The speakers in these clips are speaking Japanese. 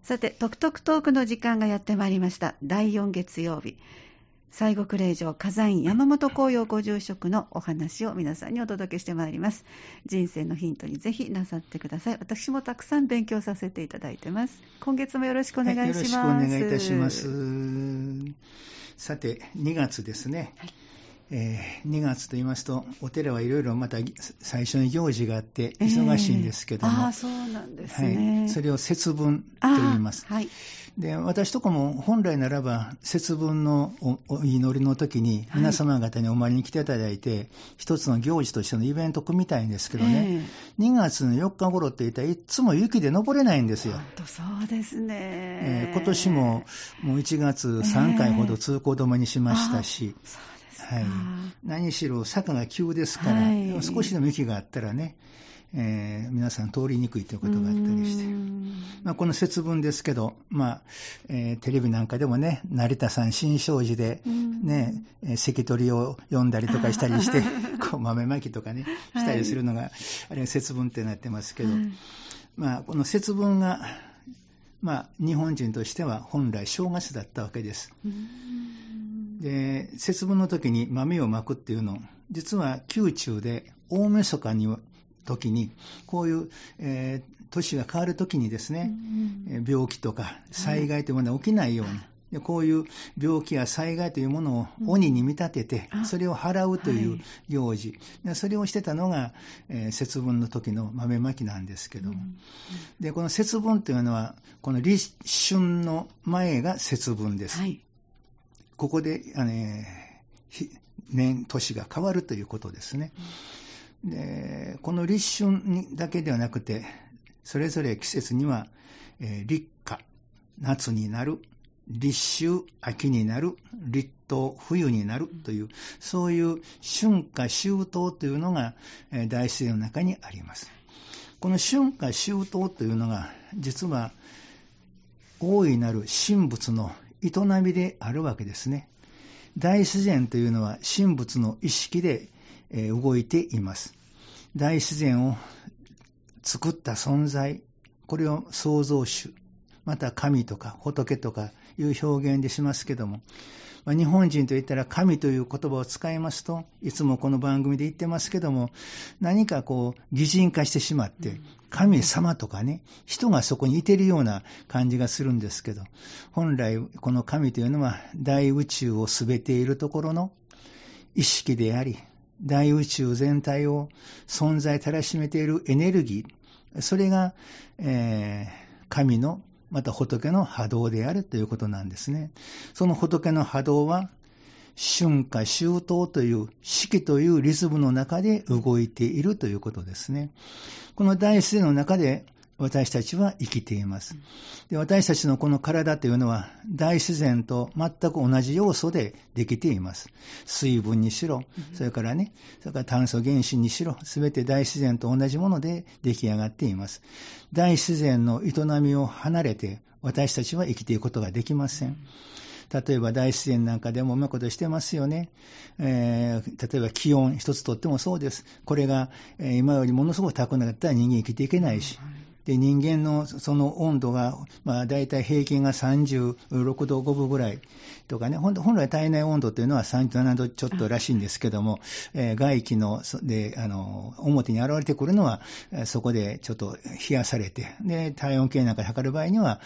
さて、トクトクトークの時間がやってまいりました。第4月曜日、西国霊場火山院山本光陽ご住職のお話を皆さんにお届けしてまいります。人生のヒントにぜひなさってください。私もたくさん勉強させていただいてます。今月もよろしくお願いします。 よろしくお願いいたします。さて、2月ですね。はい、2月と言いますと、お寺はいろいろまた最初に行事があって忙しいんですけども、 そうなんですね。 はい、それを節分と言います。 はい、 で、私とこも本来ならば節分の お祈りの時に皆様方にお参りに来ていただいて、はい、一つの行事としてのイベントを組みたいんですけどね、2月の4日頃って言ったらいつも雪で登れないんですよ。 本当そうですね。 今年も1月3回ほど通行止めにしましたし、はい、何しろ坂が急ですから、はい、少しでも雪があったらね、皆さん通りにくいということがあったりして、この節分ですけど、テレビなんかでもね、成田山新勝寺で、ね、関取を読んだりとかしたりしてこう豆まきとかねしたりするのが、あれが節分ってなってますけど、この節分が日本人としては本来正月だったわけです。で、節分の時に豆をまくっていうの、実は宮中で大晦日の時にこういう、年が変わる時にですね、病気とか災害というものが起きないように、でこういう病気や災害というものを鬼に見立てて、それを払うという行事、でそれをしてたのが、節分の時の豆まきなんですけども、でこの節分というのはこの立春の前が節分です。ここで、年が変わるということですね。でこの立春にだけではなくて、それぞれ季節には、立夏、夏になる、立秋、秋になる、立冬、冬になるという、そういう春夏秋冬というのが、大自然の中にあります。この春夏秋冬というのが、実は大いなる神仏の営みであるわけですね。大自然というのは神仏の意識で動いています。大自然を作った存在、これを創造主、また神とか仏とかいう表現でしますけども、日本人といったら神という言葉を使いますと、いつもこの番組で言ってますけども、何か擬人化してしまって、神様とかね、人がそこにいてるような感じがするんですけど、本来この神というのは大宇宙をすべているところの意識であり、大宇宙全体を存在たらしめているエネルギー、それが、神のまた仏の波動であるということなんですね。その仏の波動は春夏秋冬という四季というリズムの中で動いているということですね。この大自然の中で私たちは生きています。で、私たちのこの体というのは大自然と全く同じ要素でできています。水分にしろ、それから炭素原子にしろ、すべて大自然と同じもので出来上がっています。大自然の営みを離れて私たちは生きていくことができません。例えば大自然なんかでもうまいことしてますよね。例えば気温一つとってもそうです。これが今よりものすごく高くなったら人間生きていけないし、で人間のその温度が、だいたい平均が36度5分ぐらいとかね、本来体内温度というのは37度ちょっとらしいんですけども、外気で表に現れてくるのはそこでちょっと冷やされて、で体温計なんか測る場合には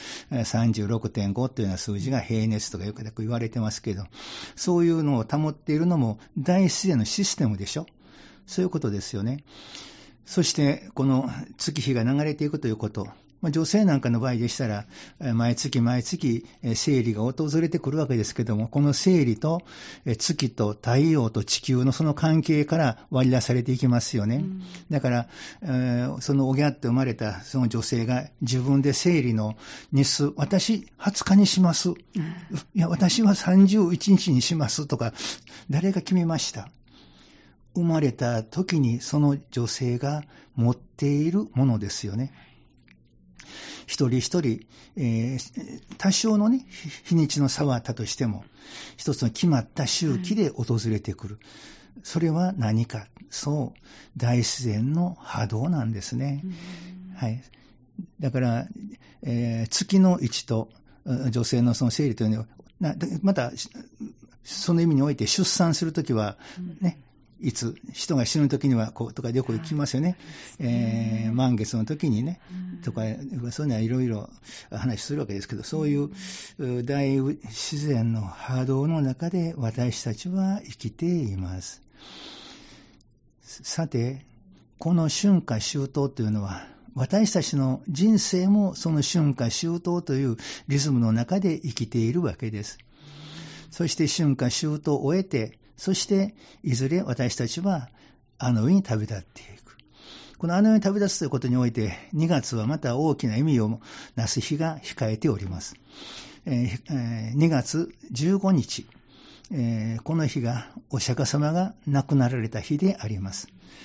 36.5 というような数字が平熱とかよく言われてますけど、そういうのを保っているのも大自然のシステムでしょ。そういうことですよね。そしてこの月日が流れていくということ、女性なんかの場合でしたら毎月生理が訪れてくるわけですけども、この生理と月と太陽と地球のその関係から割り出されていきますよね。だからそのおぎゃって生まれたその女性が自分で生理の日数、私20日にします、いや私は31日にしますとか、誰が決めました？生まれた時にその女性が持っているものですよね。一人一人、多少のね、日にちの差はあったとしても、一つの決まった周期で訪れてくる。それは何か、そう、大自然の波動なんですね。はい。 だから、月の位置と女性のその生理というのは、また、その意味において出産するときは、ね、いつ、人が死ぬときには、こうとかよく聞きますよね。満月のときにね、とか、そういうのはいろいろ話するわけですけど、そういう大自然の波動の中で私たちは生きています。さて、この春夏秋冬というのは、私たちの人生もその春夏秋冬というリズムの中で生きているわけです。そして春夏秋冬を終えて、そしていずれ私たちはあの世に旅立っていく。このあの世に旅立つということにおいて、2月はまた大きな意味をなす日が控えております。2月15日、この日がお釈迦様が亡くなられた日であります。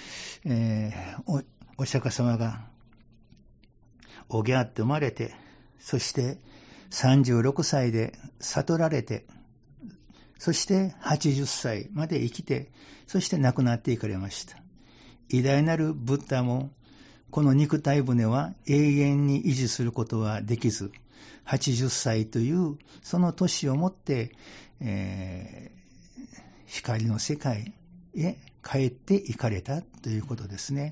お釈迦様がおぎゃーって生まれて、そして36歳で悟られて、そして80歳まで生きて、そして亡くなっていかれました。偉大なるブッダも、この肉体船は永遠に維持することはできず、80歳というその年をもって、光の世界へ帰っていかれたということですね。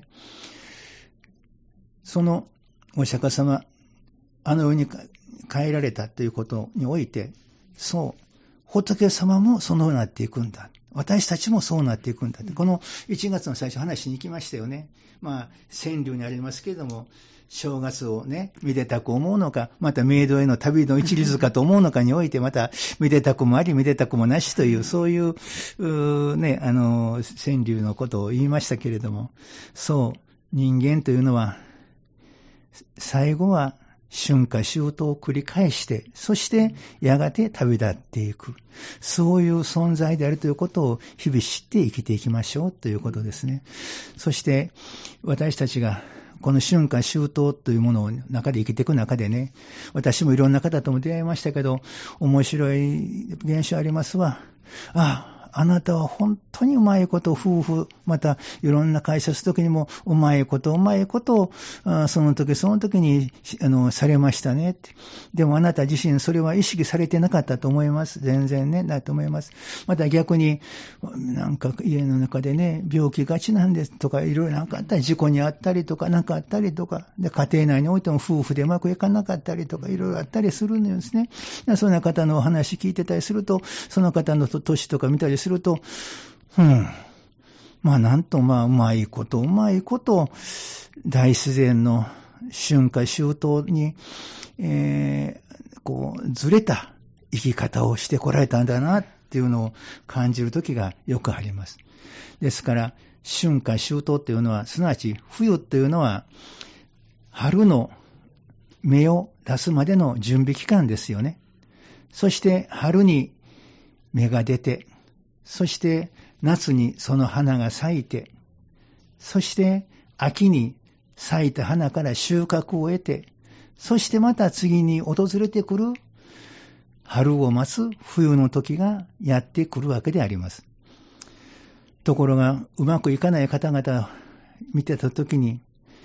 そのお釈迦様、あの世に帰られたということにおいて、そう、仏様もそのようになっていくんだ。私たちもそうなっていくんだ。この1月の最初話しに行きましたよね。川柳にありますけれども、正月をね、めでたく思うのか、また冥土への旅の一律かと思うのかにおいて、まためでたくもあり、めでたくもなしという、そういう、ね、川柳のことを言いましたけれども、そう、人間というのは、最後は春夏秋冬を繰り返して、そしてやがて旅立っていく。そういう存在であるということを日々知って生きていきましょうということですね。そして私たちがこの春夏秋冬というものの中で生きていく中でね、私もいろんな方とも出会いましたけど、面白い現象ありますわ。あなたは本当にうまいこと、夫婦、またいろんな会社するときにもうまいことを、その時にされましたねって。でもあなた自身それは意識されてなかったと思います。全然ね、だと思います。また逆に、なんか家の中でね、病気がちなんですとか、いろいろなんかあったり、事故にあったりとか、なんかあったりとか、で家庭内においても夫婦でうまくいかなかったりとか、いろいろあったりするんですね。そんな方のお話聞いてたりすると、その方の年とか見たりすると、なんとうまいこと、大自然の春夏秋冬に、ずれた生き方をしてこられたんだなっていうのを感じるときがよくあります。ですから、春夏秋冬っていうのは、すなわち冬っていうのは、春の芽を出すまでの準備期間ですよね。そして春に芽が出て、そして夏にその花が咲いて、そして秋に咲いた花から収穫を得て、そしてまた次に訪れてくる春を待つ冬の時がやってくるわけであります。ところがうまくいかない方々を見てた時に、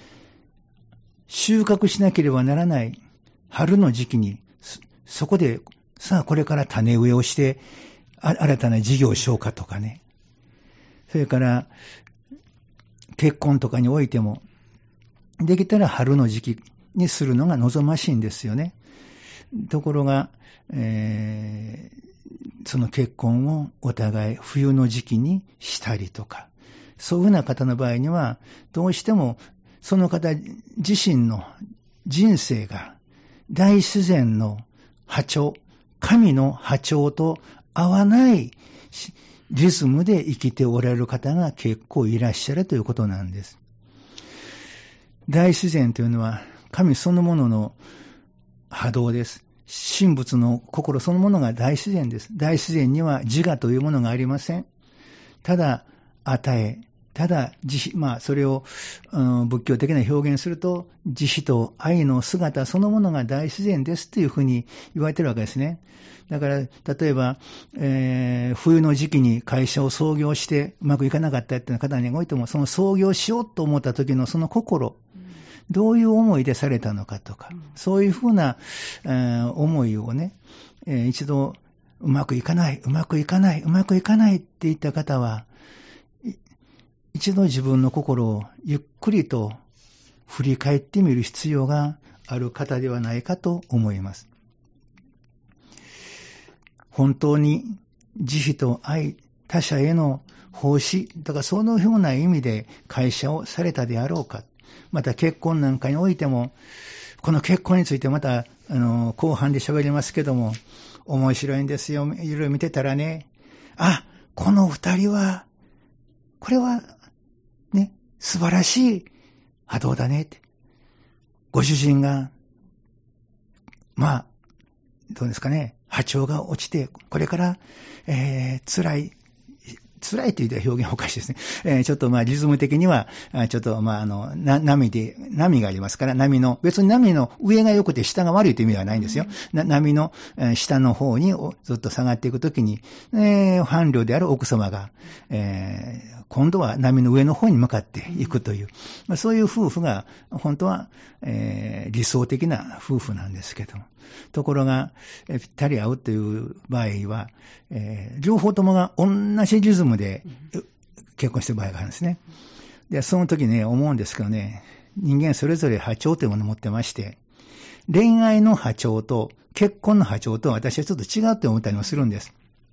収穫しなければならない春の時期に、そこでさあこれから種植えをして新たな事業をしようかとかね。それから結婚とかにおいても、できたら春の時期にするのが望ましいんですよね。ところが、その結婚をお互い冬の時期にしたりとか、そういうふうな方の場合には、どうしてもその方自身の人生が大自然の波長、神の波長と合わないリズムで生きておられる方が結構いらっしゃるということなんです。大自然というのは神そのものの波動です。神仏の心そのものが大自然です。大自然には自我というものがありません。ただ与え、ただ慈悲、それを、仏教的な表現すると、慈悲と愛の姿そのものが大自然ですというふうに言われているわけですね。だから、例えば、冬の時期に会社を創業してうまくいかなかったという方においても、その創業しようと思った時のその心、 どういう思いでされたのかとか、そういうふうな、思いをね、一度、うまくいかないって言った方は、一度自分の心をゆっくりと振り返ってみる必要がある方ではないかと思います。本当に慈悲と愛、他者への奉仕、だからそのような意味で会社をされたであろうか。また結婚なんかにおいても、この結婚についてまた後半で喋りますけども、面白いんですよ。いろいろ見てたらね、あ、この二人は、これはね、素晴らしい波動だねって。ご主人が、まあ、どうですかね、波長が落ちて、これから、辛いという表現はおかしいですね。ちょっとリズム的には、ちょっと波がありますから、別に波の上が良くて下が悪いという意味ではないんですよ。波の下の方にずっと下がっていくときに、伴侶である奥様が、今度は波の上の方に向かっていくという、そういう夫婦が本当は、理想的な夫婦なんですけど、ところがぴったり合うという場合は、両方ともが同じリズムで結婚している場合があるんですね。で、その時ね、思うんですけどね、人間それぞれ波長というものを持ってまして、恋愛の波長と結婚の波長と私はちょっと違うって思ったりもするんです。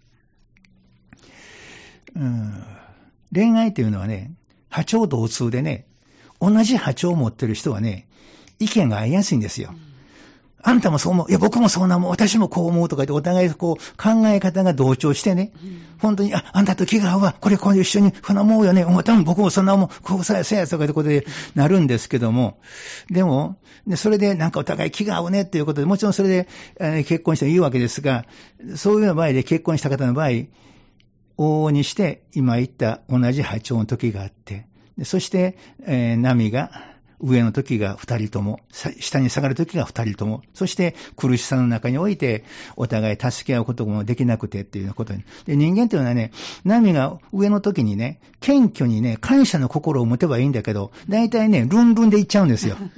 恋愛というのはね、波長同通でね、同じ波長を持ってる人はね、意見が合いやすいんですよ。あんたもそう思う。いや、僕もそうなもん。私もこう思うとか言って、お互い考え方が同調してね、本当に、あんたと気が合うわ。これ一緒に、こんな思うよね。多分僕もそんな思う。こうさやとかってことでなるんですけども、でも、それでなんかお互い気が合うねっていうことで、もちろんそれで、結婚していいわけですが、そういう場合で結婚した方の場合、往々にして今言った同じ波長の時があって、そして、波が上の時が二人とも、下に下がる時が二人とも、そして苦しさの中においてお互い助け合うこともできなくてっていうことに。で、人間というのはね、波が上の時にね、謙虚にね、感謝の心を持てばいいんだけど、大体ね、ルンルンでいっちゃうんですよ。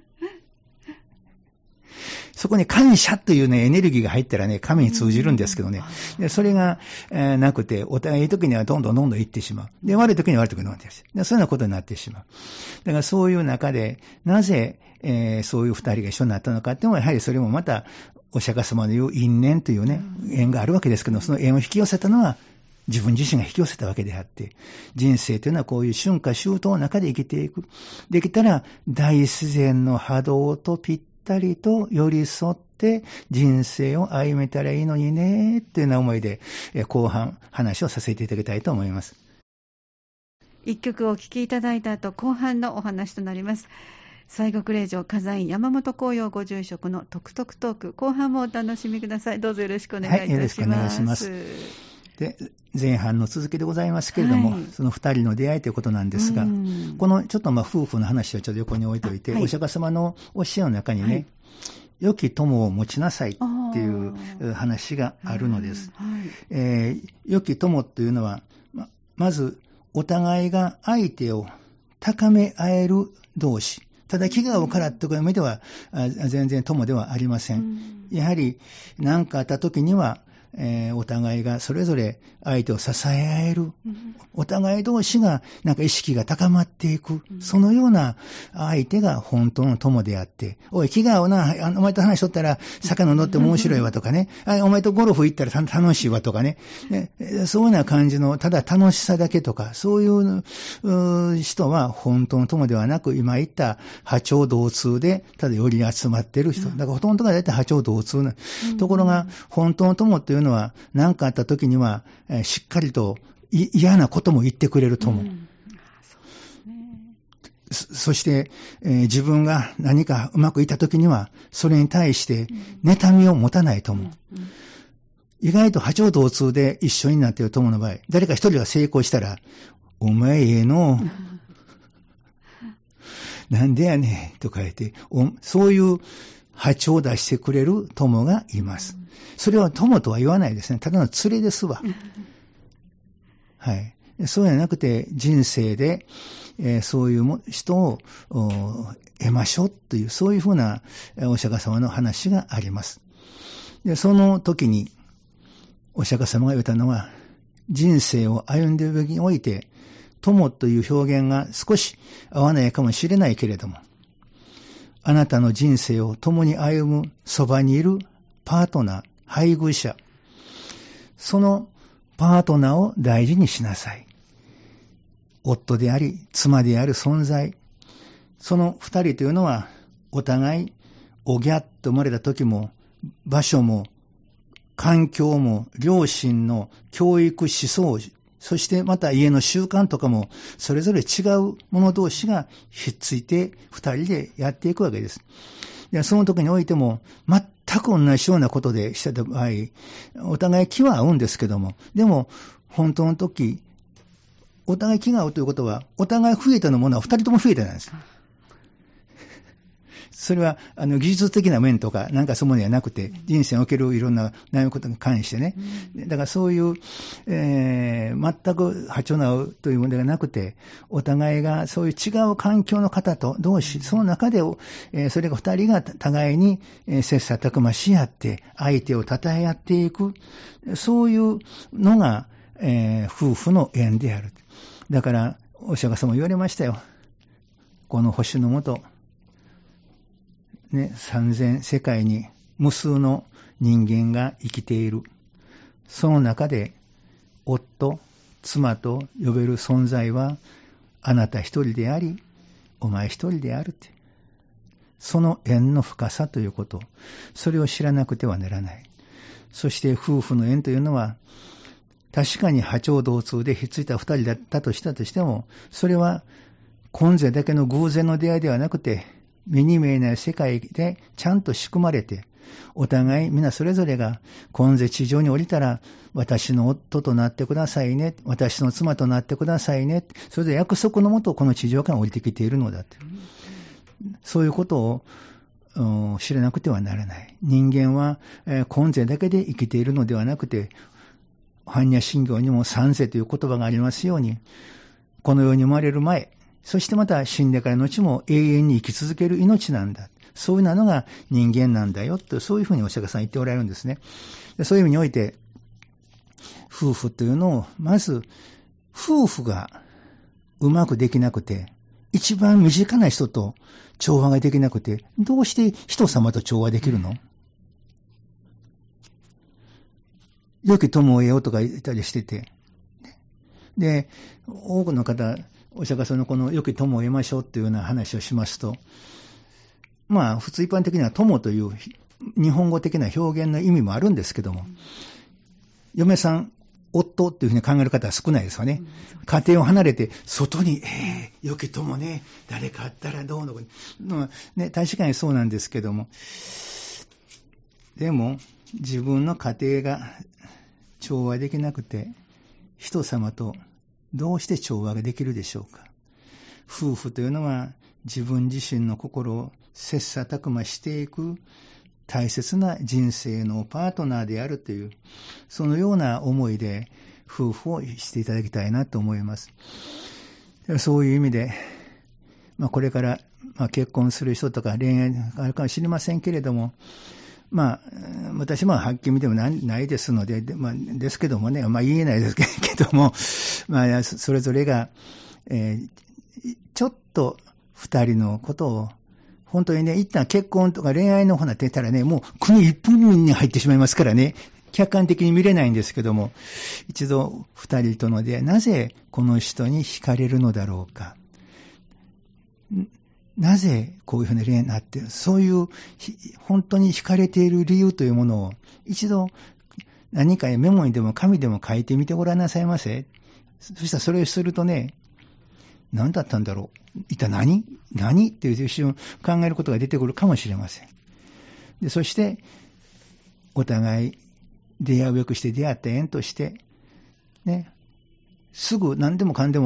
そこに感謝というね、エネルギーが入ったらね、神に通じるんですけどね。でそれが、なくて、お互いいい時にはどんどん行ってしまう。で、悪い時には悪い時になってしまう。そういうようなことになってしまう。だからそういう中で、なぜ、そういう二人が一緒になったのかっていうのは、やはりそれもまた、お釈迦様の言う因縁というね、縁があるわけですけど、その縁を引き寄せたのは、自分自身が引き寄せたわけであって、人生というのはこういう春夏秋冬の中で生きていく。できたら、大自然の波動とぴったりと寄り添って人生を歩めたらいいのにね、というような思いで、後半話をさせていただきたいと思います。 一曲お聴きいただいた後、後半のお話となります。西国霊場火山院山本光陽ご住職のトクトクトーク、後半もお楽しみください。どうぞよろしくお願いいたします。 よろしくお願いします。で、前半の続きでございますけれども、その二人の出会いということなんですが、このちょっと夫婦の話をちょっと横に置いておいて、お釈迦様の教えの中にね、良き友を持ちなさいっていう話があるのです。良き友というのは、まずお互いが相手を高め合える同士。ただ気が合うからという意味では全然友ではありません。やはり何かあった時には、お互いがそれぞれ相手を支え合える、お互い同士がなんか意識が高まっていく、そのような相手が本当の友であって、おい気が合うな、お前と話しとったら酒飲んどって面白いわとかね、お前とゴルフ行ったら楽しいわとかね、そういうような感じのただ楽しさだけとか、そういう人は本当の友ではなく、今言った波長同通でただより集まっている人、だからほとんどが大体波長同通な、ところが本当の友というのは何かあった時には、しっかりと嫌なことも言ってくれる友、そして、自分が何かうまくいった時にはそれに対して妬みを持たない友、意外と波長同通で一緒になっている友の場合、誰か一人が成功したらお前のなんでやねんとか言ってそういう波長を出してくれる友がいます。それは友とは言わないですね。ただの連れですわ。はい。 そうじゃなくて人生で、そういう人を得ましょうという、そういうふうなお釈迦様の話があります。で、その時にお釈迦様が言ったのは、人生を歩んでいる上において、友という表現が少し合わないかもしれないけれども、あなたの人生を共に歩むそばにいるパートナー、配偶者、そのパートナーを大事にしなさい。夫であり、妻である存在。その二人というのは、お互い、おぎゃっと生まれた時も、場所も、環境も、両親の教育思想、そしてまた家の習慣とかも、それぞれ違う者同士がひっついて、二人でやっていくわけです。でその時においても、全く同じようなことでした場合、お互い気は合うんですけども、でも、本当の時、お互い気が合うということは、お互い不得手のものは二人とも不得手なんです。それは技術的な面とかなんかそういうものではなくて、人生におけるいろんな悩むことに関してね、だからそういう、全く波長の合うというものではなくて、お互いがそういう違う環境の方と同士、その中で、それが二人が互いに切磋琢磨し合って、相手を称え合っていく、そういうのが、夫婦の縁である。だからお釈迦様言われましたよ。この星の下、ね、3000世界に無数の人間が生きている。その中で夫、妻と呼べる存在はあなた一人であり、お前一人であるって。その縁の深さということ、それを知らなくてはならない。そして夫婦の縁というのは、確かに波長同通でひっついた二人だったとしたとしても、それは今世だけの偶然の出会いではなくて、目に見えない世界でちゃんと仕組まれて、お互い皆それぞれが今世地上に降りたら、私の夫となってくださいね、私の妻となってくださいね、それで約束のもとこの地上から降りてきているのだと。そういうことを知らなくてはならない。人間は今世だけで生きているのではなくて、般若心経にも三世という言葉がありますように、この世に生まれる前、そしてまた死んでからの後も永遠に生き続ける命なんだ。そういうのが人間なんだよと、そういうふうにお釈迦さん言っておられるんですね。そういう意味において、夫婦というのを、まず、夫婦がうまくできなくて、一番身近な人と調和ができなくて、どうして人様と調和できるの？良き友を得ようとか言ったりしてて。で、多くの方、お釈迦さんのこの良き友を得ましょうっていうような話をしますと、まあ、普通一般的には友という日本語的な表現の意味もあるんですけども、嫁さん、夫っていうふうに考える方は少ないですよね。家庭を離れて、外に、良き友ね、誰かあったらどうのこう、ね、確かにそうなんですけども、でも、自分の家庭が調和できなくて、人様とどうして調和ができるでしょうか。夫婦というのは自分自身の心を切磋琢磨していく大切な人生のパートナーであるという、そのような思いで夫婦をしていただきたいなと思います。そういう意味で、これから結婚する人とか恋愛があるかもしれませんけれども、私もはっきり見てもないですので、ですけどもね、言えないですけども、それぞれが、ちょっと二人のことを、本当にね、一旦結婚とか恋愛の方になってたらね、もう国一分に入ってしまいますからね、客観的に見れないんですけども、一度二人との出会い、なぜこの人に惹かれるのだろうか。なぜこういうふうな恋愛になっている、そういう本当に惹かれている理由というものを一度何かメモにでも紙でも書いてみてごらんなさいませ。そしたらそれをするとね、何だったんだろう、一体何っていう一瞬考えることが出てくるかもしれません。で、そしてお互い出会うべくして出会った縁としてね、すぐ何でもかんでも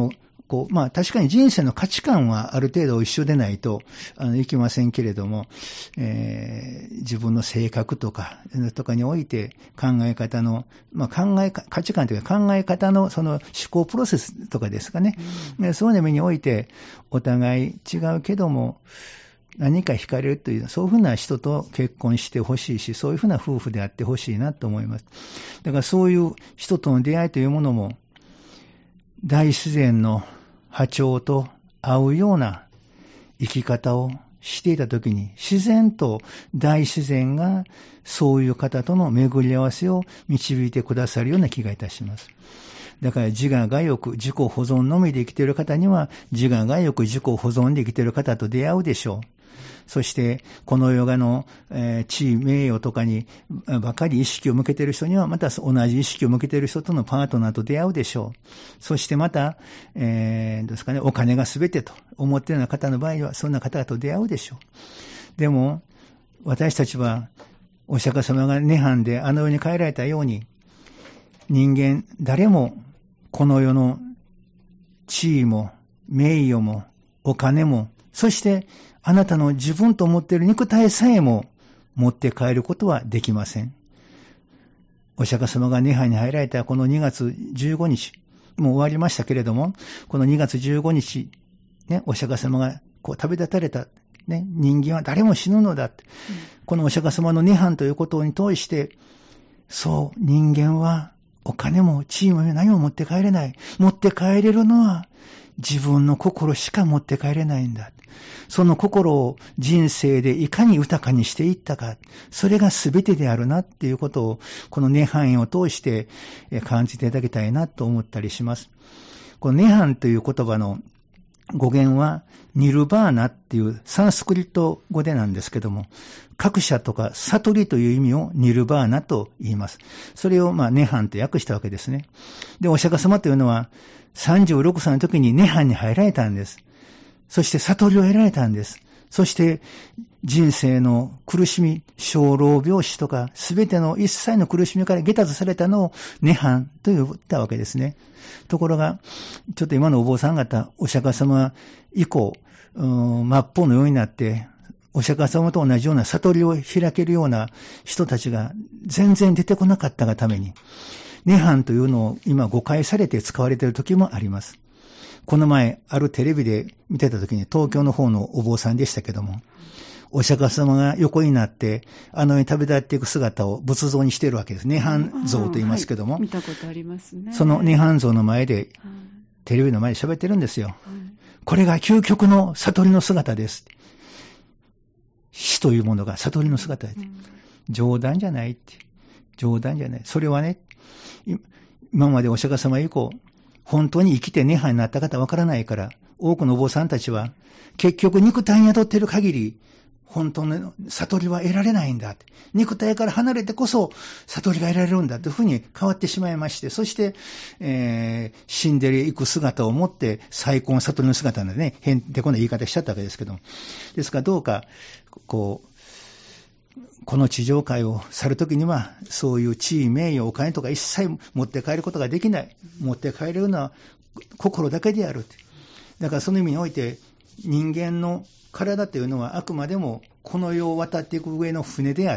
確かに人生の価値観はある程度一緒でないといけませんけれども、自分の性格とかにおいて考え方の、価値観というか考え方のその思考プロセスとかですかね、そういう意味においてお互い違うけども何か惹かれるという、そういうふうな人と結婚してほしいし、そういうふうな夫婦であってほしいなと思います。だからそういう人との出会いというものも、大自然の波長と合うような生き方をしていたときに、自然と大自然がそういう方との巡り合わせを導いてくださるような気がいたします。だから自我が欲、自己保存のみで生きている方には、自我が欲、自己保存で生きている方と出会うでしょう。そして、この世の地位、名誉とかにばかり意識を向けている人には、また同じ意識を向けている人とのパートナーと出会うでしょう。そしてまた、ですかね、お金が全てと思っているような方の場合は、そんな方と出会うでしょう。でも、私たちは、お釈迦様が涅槃であの世に帰られたように、人間誰もこの世の地位も名誉もお金も、そしてあなたの自分と思っている肉体さえも持って帰ることはできません。お釈迦様が涅槃に入られたこの2月15日、もう終わりましたけれども、この2月15日、ね、お釈迦様が旅立たれた、ね、人間は誰も死ぬのだ、このお釈迦様の涅槃ということに通して、そう、人間はお金も地位も何も持って帰れない。持って帰れるのは自分の心しか持って帰れないんだ。その心を人生でいかに豊かにしていったか、それが全てであるなっていうことを、この涅槃を通して感じていただきたいなと思ったりします。この涅槃という言葉の語源はニルバーナっていうサンスクリット語でなんですけども、覚者とか悟りという意味をニルバーナと言います。それを涅槃と訳したわけですね。で、お釈迦様というのは36歳の時に涅槃に入られたんです。そして悟りを得られたんです。そして人生の苦しみ、生老病死とかすべての一切の苦しみから下脱されたのを涅槃と言ったわけですね。ところが、ちょっと今のお坊さん方、お釈迦様以降、末法のようになって、お釈迦様と同じような悟りを開けるような人たちが全然出てこなかったがために、涅槃というのを今誤解されて使われている時もあります。この前、あるテレビで見てた時に東京の方のお坊さんでしたけども、お釈迦様が横になって、あの世に旅立っていく姿を仏像にしているわけです。涅槃像と言いますけども、 見たことありますね。 その涅槃像の前で、テレビの前で喋ってるんですよ。これが究極の悟りの姿です。死というものが悟りの姿です。冗談じゃないって。冗談じゃない。それはね、今までお釈迦様以降、本当に生きて涅槃になった方はわからないから、多くのお坊さんたちは、結局肉体に宿っている限り、本当の悟りは得られないんだ。肉体から離れてこそ悟りが得られるんだというふうに変わってしまいまして、そして、死んでいく姿を持って最高の悟りの姿でね、へんてこな言い方しちゃったわけですけども。ですからどうか、この地上界を去るときには、そういう地位、名誉、お金とか一切持って帰ることができない。持って帰れるのは心だけである。だからその意味において、人間の体というのはあくまでもこの世を渡っていく上の船であって、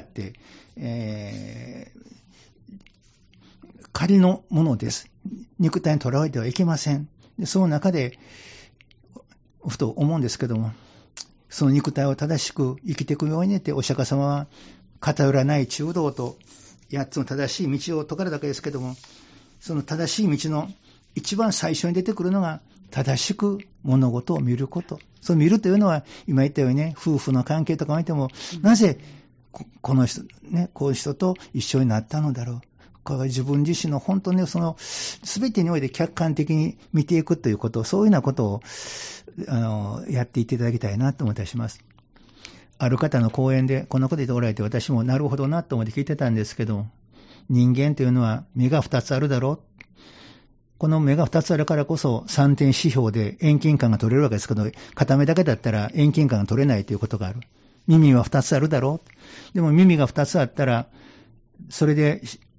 仮のものです。肉体にとらわれてはいけません。でその中で、ふと思うんですけども、その肉体を正しく生きていくようにってお釈迦様は偏らない中道と8つの正しい道を説かれたわけですけども、その正しい道の一番最初に出てくるのが正しく物事を見ること。そう見るというのは今言ったようにね、夫婦の関係とかを見ても、なぜこの人ね、こういう人と一緒になったのだろう。これは自分自身の本当にその全てにおいて客観的に見ていくということ、そういうようなことをやっていっていただきたいなと思ったりします。ある方の講演でこんなこと言っておられて、私もなるほどなと思って聞いてたんですけど、人間というのは目が2つあるだろう。この目が2つあるからこそ3点指標で遠近感が取れるわけですけど、片目だけだったら遠近感が取れないということがある。耳は2つあるだろう。でも耳が2つあったら、それで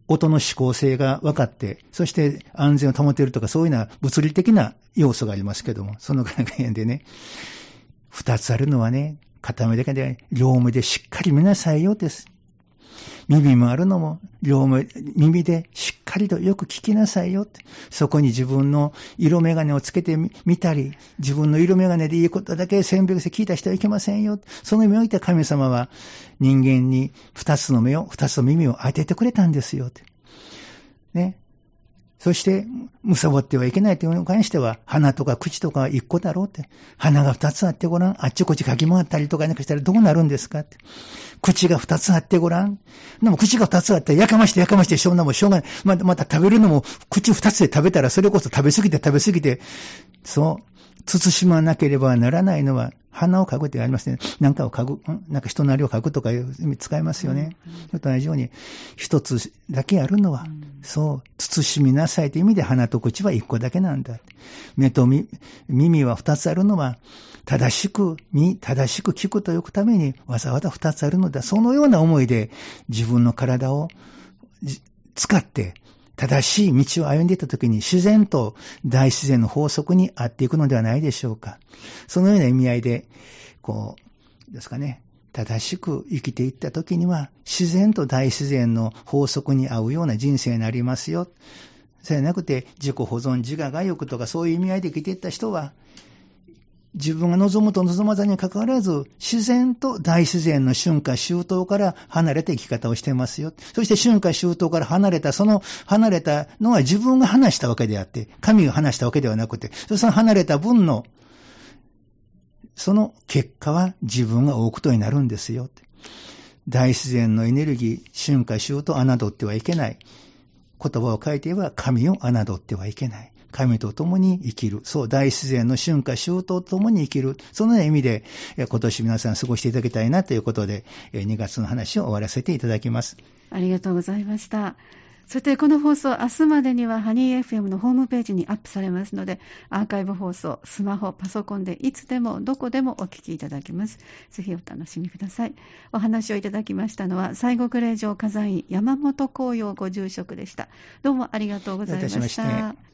音の指向性が分かって、そして安全を保てるとか、そういうような物理的な要素がありますけども、その概念でね、二つあるのはね、片目だけで、両目でしっかり見なさいよです。耳もあるのも、両目、耳でしっかりとよく聞きなさいよって。そこに自分の色眼鏡をつけてみたり、自分の色眼鏡でいいことだけ選別して聞いた人はいけませんよ。その意味において神様は人間に二つの目を、二つの耳を当ててくれたんですよって。ね。そして、貪ってはいけないというのに関しては、鼻とか口とかは一個だろうって。鼻が二つあってごらん。あっちこっちかき回ったりとかなんかしたらどうなるんですかって。口が二つあってごらん。でも口が二つあって、やかましてしょうがない。また食べるのも、口二つで食べたら、それこそ食べ過ぎて、そう。慎まなければならないのは、鼻を嗅ぐってありますね。なんかを嗅ぐ、なんか人なりを嗅ぐとかいう意味使いますよね。それと同じように、一つだけあるのは、そう、慎みなさいという意味で鼻と口は一個だけなんだ。目と耳は二つあるのは、正しく聞くというためにわざわざ二つあるのだ。そのような思いで自分の体を使って、正しい道を歩んでいったときに自然と大自然の法則に合っていくのではないでしょうか。そのような意味合いで、ですかね、正しく生きていったときには自然と大自然の法則に合うような人生になりますよ。そうじゃなくて自己保存、自我が欲とかそういう意味合いで生きていった人は、自分が望むと望まずにかかわらず、自然と大自然の春夏秋冬から離れた生き方をしてますよ。そして春夏秋冬から離れたのは自分が離したわけであって、神が離したわけではなくて、その離れた分の、その結果は自分が負うことになるんですよ。大自然のエネルギー、春夏秋冬を侮ってはいけない。言葉を書いて言えば、神を侮ってはいけない。神と共に生きる。そう、大自然の春夏秋冬と共に生きる。そのような意味で、今年皆さん過ごしていただきたいなということで、2月の話を終わらせていただきます。 ありがとうございました。そしてこの放送、明日までにはハニー FM のホームページにアップされますので、アーカイブ放送、スマホ、パソコンでいつでもどこでもお聞きいただけます。ぜひお楽しみください。お話をいただきましたのは、西国霊場火山院山本光陽ご住職でした。どうもありがとうございました。